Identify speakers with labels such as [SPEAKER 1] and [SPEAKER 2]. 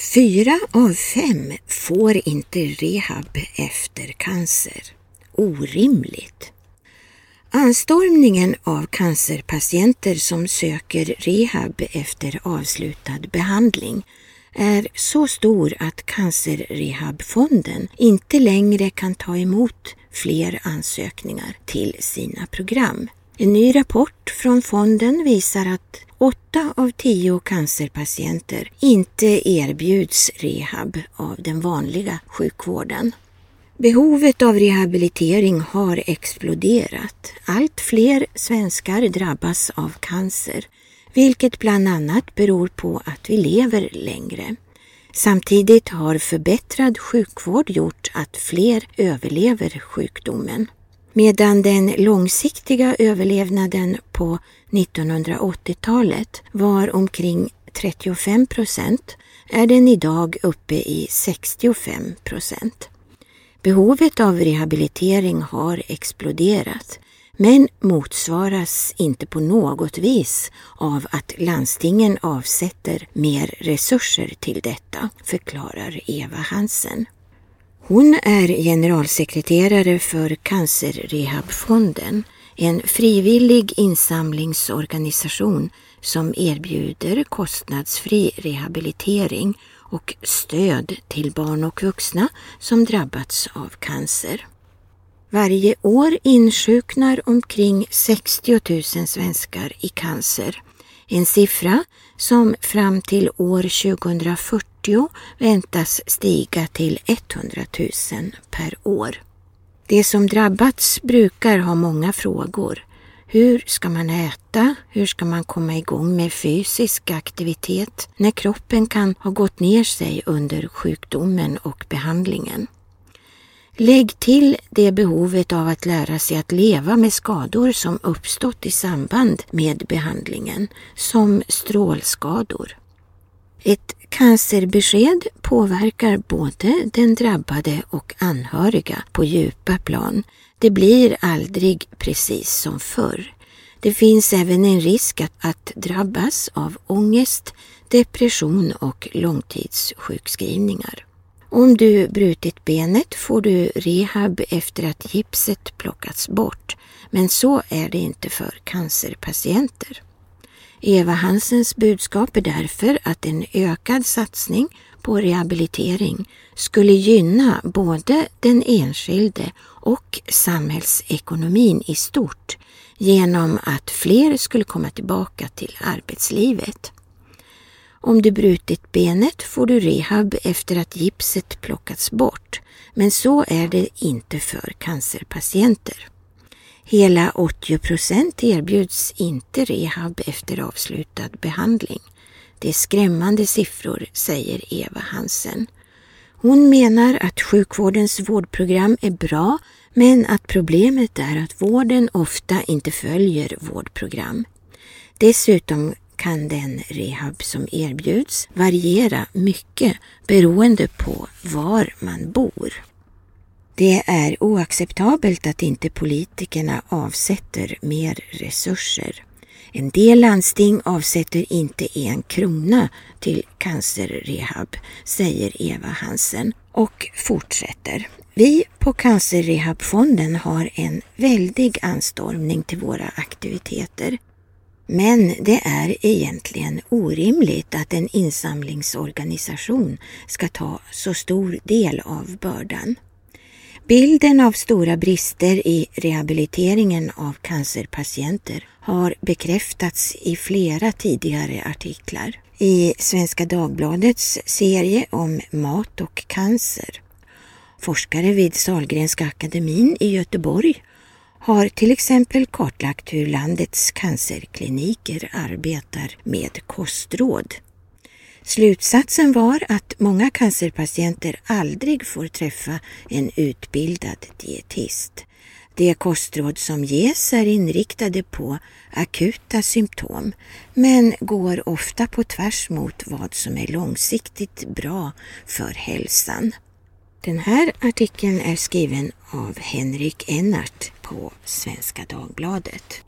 [SPEAKER 1] 4 av 5 får inte rehab efter cancer. Orimligt. Anstormningen av cancerpatienter som söker rehab efter avslutad behandling är så stor att Cancerrehabfonden inte längre kan ta emot fler ansökningar till sina program. En ny rapport från fonden visar att 8 av 10 cancerpatienter inte erbjuds rehab av den vanliga sjukvården. Behovet av rehabilitering har exploderat. Allt fler svenskar drabbas av cancer, vilket bland annat beror på att vi lever längre. Samtidigt har förbättrad sjukvård gjort att fler överlever sjukdomen. Medan den långsiktiga överlevnaden på 1980-talet var omkring 35% är den idag uppe i 65%. Behovet av rehabilitering har exploderat, men motsvaras inte på något vis av att landstingen avsätter mer resurser till detta, förklarar Eva Hansen. Hon är generalsekreterare för Cancerrehabfonden, en frivillig insamlingsorganisation som erbjuder kostnadsfri rehabilitering och stöd till barn och vuxna som drabbats av cancer. Varje år insjuknar omkring 60 000 svenskar i cancer. En siffra som fram till år 2040 väntas stiga till 100 000 per år. De som drabbats brukar ha många frågor. Hur ska man äta? Hur ska man komma igång med fysisk aktivitet när kroppen kan ha gått ner sig under sjukdomen och behandlingen? Lägg till det behovet av att lära sig att leva med skador som uppstått i samband med behandlingen, som strålskador. Ett cancerbesked påverkar både den drabbade och anhöriga på djupa plan. Det blir aldrig precis som förr. Det finns även en risk att drabbas av ångest, depression och långtidssjukskrivningar. Om du brutit benet får du rehab efter att gipset plockats bort, men så är det inte för cancerpatienter. Eva Hansens budskap är därför att en ökad satsning på rehabilitering skulle gynna både den enskilde och samhällsekonomin i stort genom att fler skulle komma tillbaka till arbetslivet. Om du brutit benet får du rehab efter att gipset plockats bort, men så är det inte för cancerpatienter. Hela 80% erbjuds inte rehab efter avslutad behandling. Det är skrämmande siffror, säger Eva Hansen. Hon menar att sjukvårdens vårdprogram är bra, men att problemet är att vården ofta inte följer vårdprogram. Dessutom kan den rehab som erbjuds variera mycket beroende på var man bor. Det är oacceptabelt att inte politikerna avsätter mer resurser. En del landsting avsätter inte 1 krona till cancerrehab, säger Eva Hansen och fortsätter. Vi på Cancerrehabfonden har en väldig anstormning till våra aktiviteter. Men det är egentligen orimligt att en insamlingsorganisation ska ta så stor del av bördan. Bilden av stora brister i rehabiliteringen av cancerpatienter har bekräftats i flera tidigare artiklar. I Svenska Dagbladets serie om mat och cancer. Forskare vid Sahlgrenska akademin i Göteborg har till exempel kartlagt hur landets cancerkliniker arbetar med kostråd. Slutsatsen var att många cancerpatienter aldrig får träffa en utbildad dietist. De kostråd som ges är inriktade på akuta symptom, men går ofta på tvärs mot vad som är långsiktigt bra för hälsan. Den här artikeln är skriven av Henrik Ennart på Svenska Dagbladet.